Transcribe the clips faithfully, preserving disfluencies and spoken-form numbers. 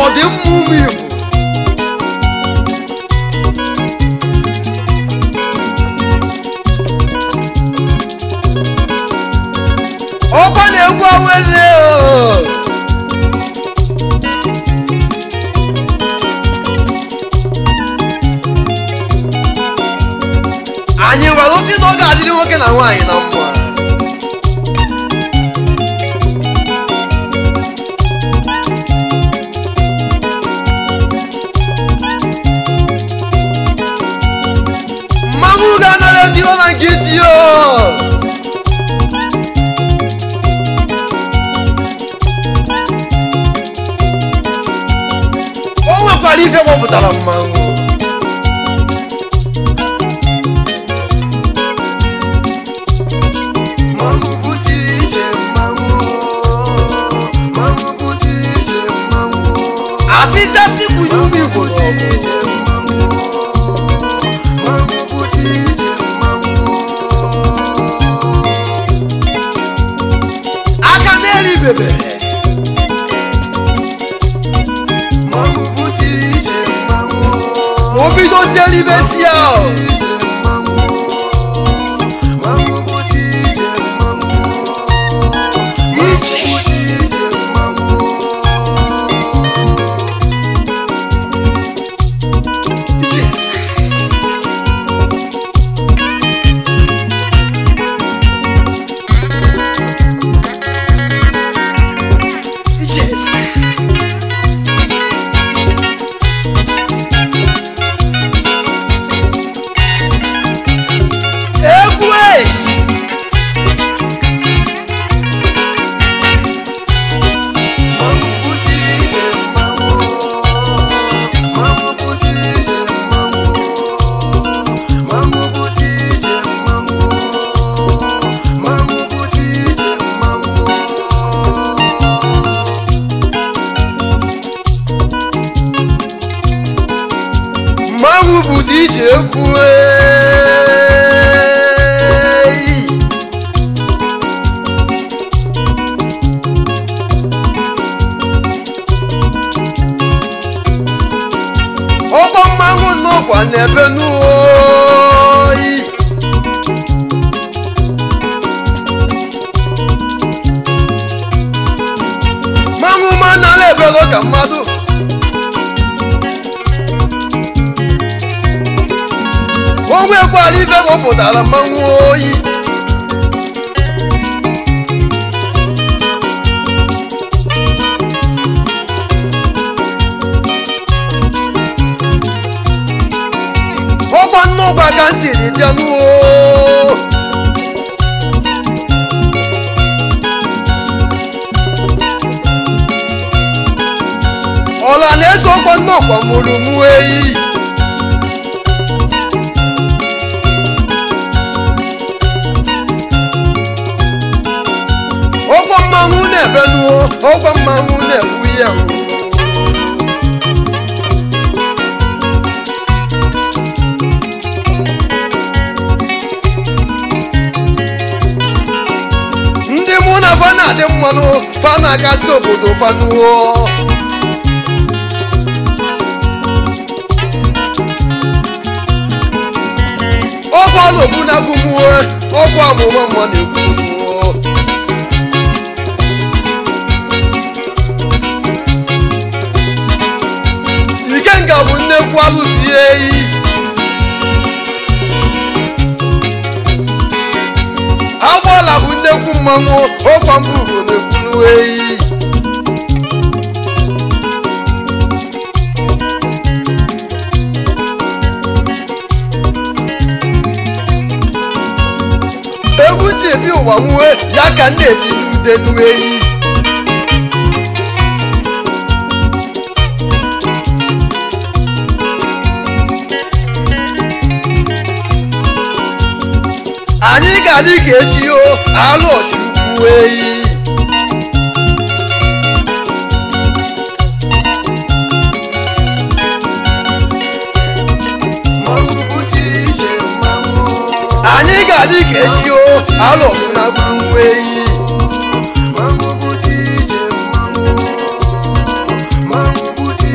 ọdịmma ụmụ Igbo ọkwa na-egwu awele anyị nwere osi na ọ ga-adịrị nwoke na nwaanyị na mma mmanwụ ga-anara etiro na nke itiyo o nwekwara ife gbọpụtara mmanwụ asịsị asị kwunye ụmụ Igbo aka n'elu ibebere obidoziela ibesi ahụ iji mmanwụ bụ ije ekwu ọkwa mmanwụ n'ọkwa n'ebe n'oyi mmanwụ ma nara ebelo ka mmadụ o nwekwara ife gbọpụtara mmanwụ oyi ọkwa nnọgwa ka siri bịa n'uo ọla na-eso ọkwa nnọkwa mụrụ mụ eyi ọkwa mmanwụ na-ebe n'uo ọkwa mmanwụ na-ekwu ya ndị mụ na fa na-adị mmanụ fa na-agasị obodo fa n'uo ọkwa ọlọbu na-agụmue ọkwa amụma mma na-ekwu n'uo Ikenga bụ nnekwu alụsi eyi Agbala bụ nnekwu mmanwụ ọkwa mbụ ugo na-ekwu n'eyi egwu ji ebi ụwa nwue ya ka nna etinye ude n'eyi anyị ga-adị ka echi o alụ ọchukwu eyi anyị ga-adị ka echi o alụ ọkụnakwu eyi Mangu buti je mangu, mangu buti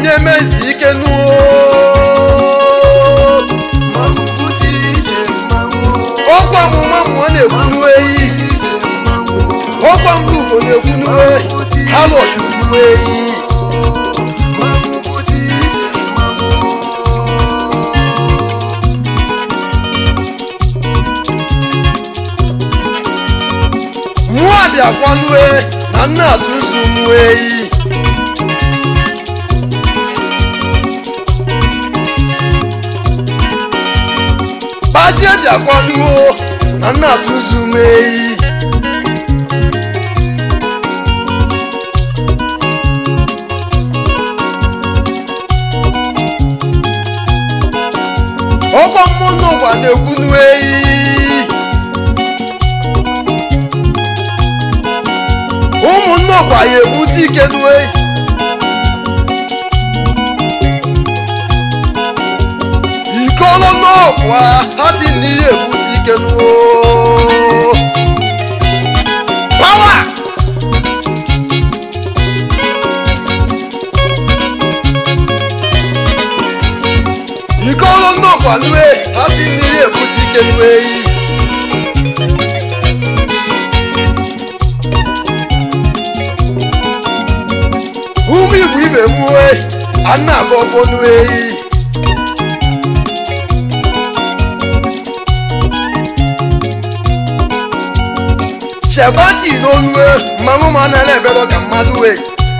bunye mezi ike nuo ọkwa mụma mmụọ na-ekwunu eyi ọkwa mbụ ugbo na-ekwunu eyi ha lọchukwu eyi mmụọ abịakwanue na nna atụ nzu mmụọ eyi Baji abịakwanuo na nna atụ nzu mmụọ eyi ọkwa mmụọ n'ụwa na-ekwunu eyi ụmụnne ọkwa ya ebute ike nue ikolo n'ọkwa ha si n'ihe ebute ike nuo pawa ikolo n'ọkwa nue ha si n'ihe ebute ike nue eyi ụmụ igbo ibe mue a na-aga ọfọ n'eyi chebati n'olue mmanwụ ma na-ele ebedo ka mmadụ wee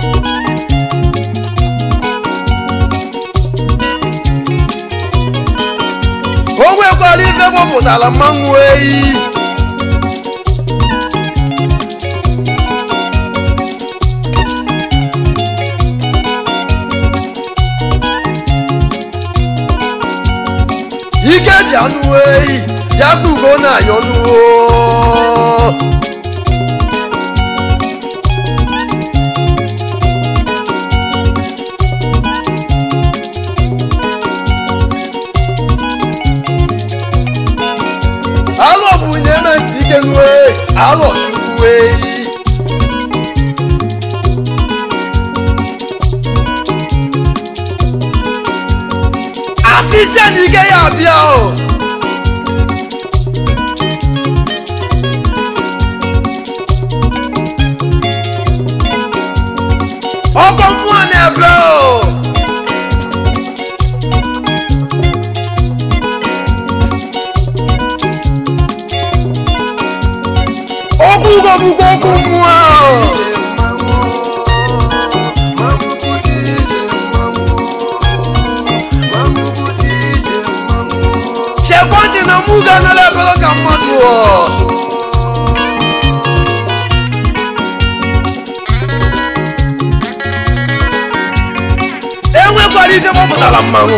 o nwekwara ife gbọpụtara mmanwụ eyi ike bịa nuo eyi ya ka ugo na-ayọ nuo alọ bụ nye mesi ike nuo alọ chukwu eyi asịsịa na ike ya abịa o ọkọ mmụọ na-ebe o okwu ugo bụkwa okwu mmụọ chekwanti na mụ ga nala ebelo ka mmadụ ọ enwekwara ife gbọpụtara mmanwụ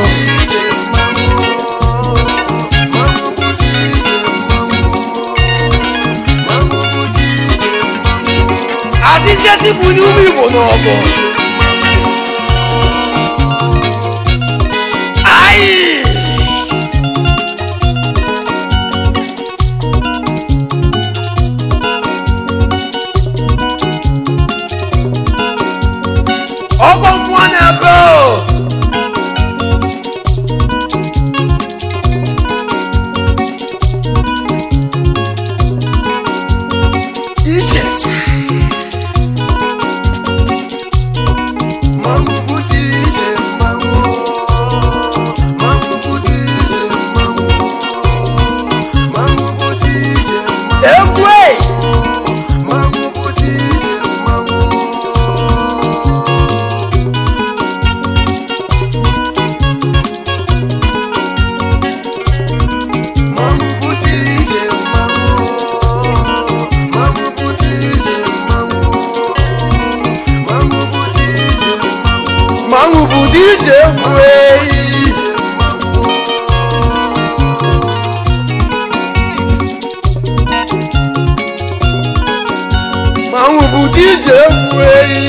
asịsịasị bunye ụmụ igbo n'ọgụ ayi ọgbọ mmụọ na-ebe o iches egwe manwụ bụ dije egwu eyi manwụ bụ dije egwu eyi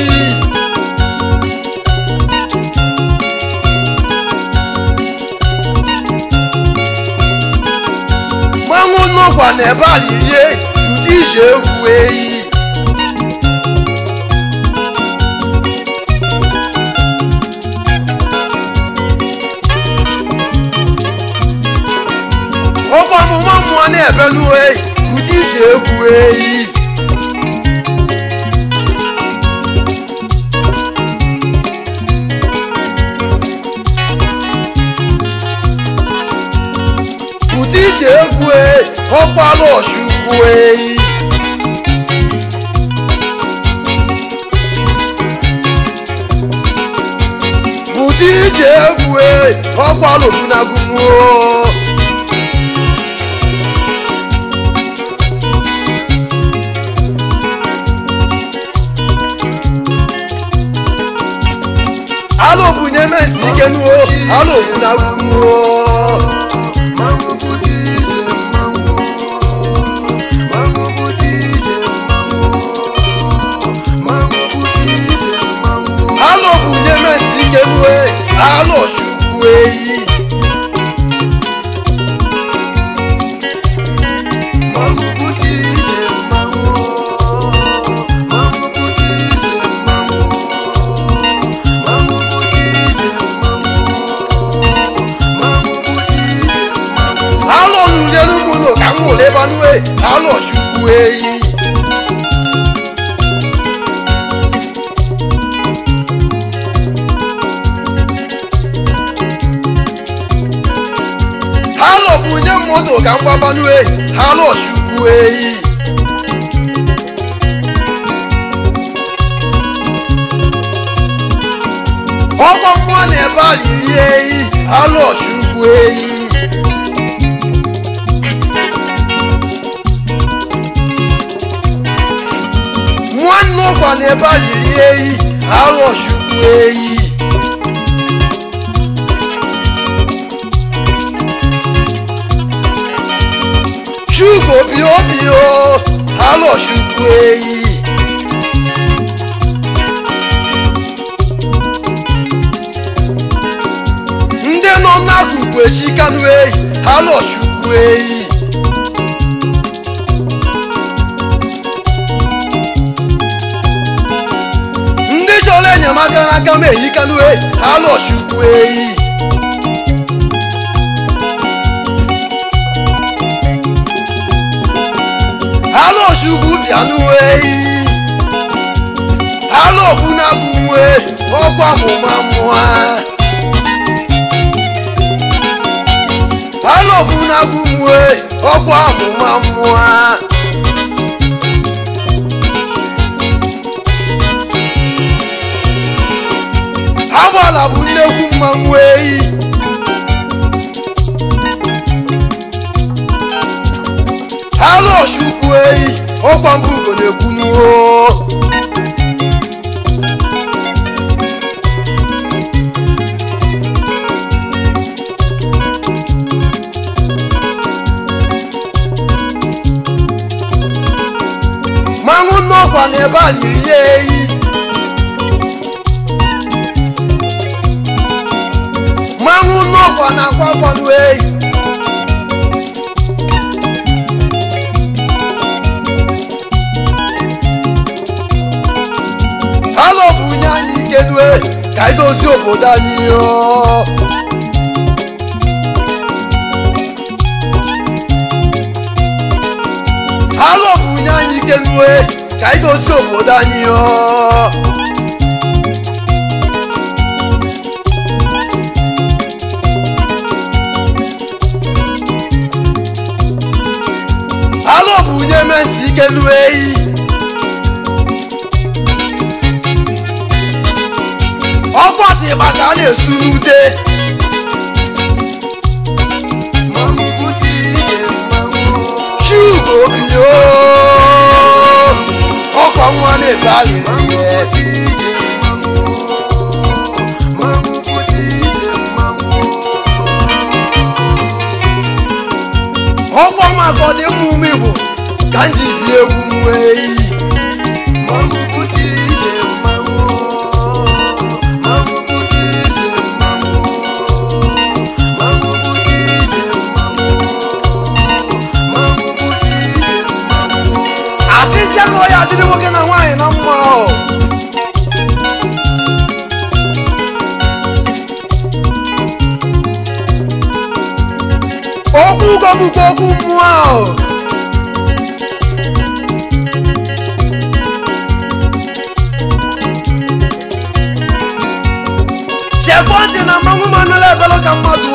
manwụ nọkwa n'ebe a lirie ụdị ije egwu eyi na-ebelu eyi ụdị iji egwu eyi ụdị iji egwu eyi ọkwala ọchukwu eyi ụdị iji egwu eyi ọkwala ogunagumuo alo bunye mensi kenuo alo bunagumo alo bunye mensi kenue alo shukwu eyi lebanue alo chukwu eyi alo bunye mmodo ka mgbabanue alo chukwu eyi ọgbọ mmụọ na ebe aliri eyi alo chukwu eyi nwanne ụkwa na ebe aliri eyi alo chukwu eyi shugo bio bio alo chukwu eyi ndị nọ n'akụkụ echikanu eyi alo chukwu eyi enyemaka n'aka m ehikanu eyi alo chukwu eyi alo chukwu bịanụ eyi alo bunagumwe ọkwa mụmamụa alo bunagumwe ọkwa mụmamụa agbala bụ nnekwu mmanwụ eyi alo chukwu eyi ọkwa mbụ ugo na-ekwunuo mmanwụ nnọkwa na ebe a nyiri ya eyi mmanwụ nnọkwa na akwakwanu eyi alo bunye anyị ikenue ka anyị dozie obodo anyị alo bunye anyị ikenue ka anyị dozie obodo anyị alo bunye mensi ikenue eyi ọkwasị ịgba ka a na-esu n'ute shugo bio ọkwa nwa na-ebe alịrị ọkwa maka ọdịmma ume igbo ka m ji bi egwu nwa eyi asịsị ahụ ya adịrị nwoke na nwaanyị na mma okwu ugo bụkwa okwu mmụọ ahụ chekwa ntị na mmanwụ manụla ebelo ka mmadụ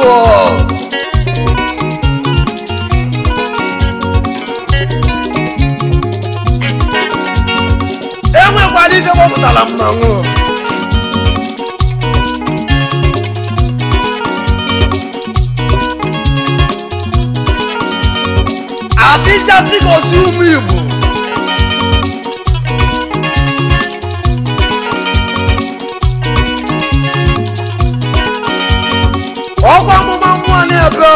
enwekwara ife wepụtara mmanwụ asịsị asị gosi ụmụ Igbo ọkwa amụma mmụọ n'ebe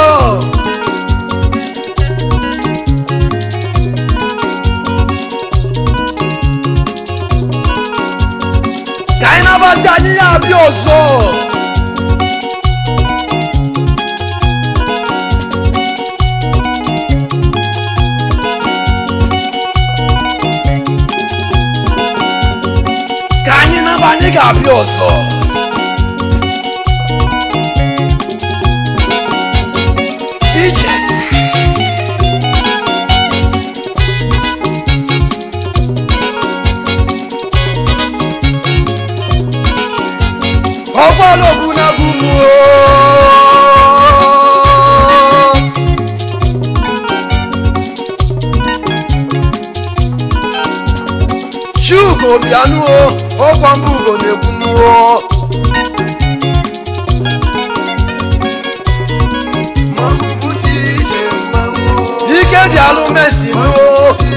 ka anyị na-abazi anyị ya abịa ọzọ ka anyị na-aba anyị ga-abịa ọzọ ọgbọ́lọ̀ búnágún mú ooo ṣúgò bíanú o ọgbọ́n búgò nẹ̀kúnú o ike bíalú mẹ́sìnú o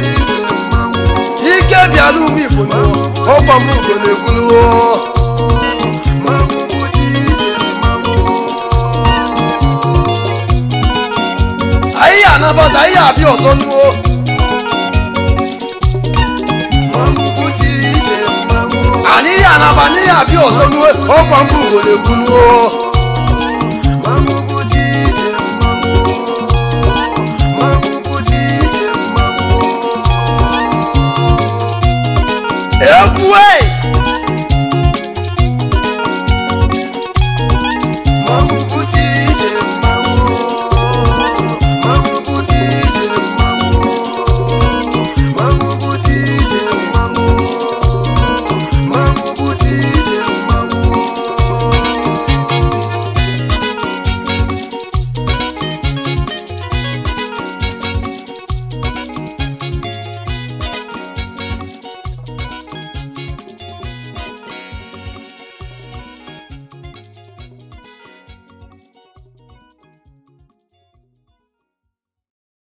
ike bíalú mìbùnú ọgbọ́n búgò nẹ̀kúnú o ayi anabasa ayi abi ọzọ nuwo ani anaba ni abi ọzọ nuwo ọkọ mbụ ugo na-ekwu nuwo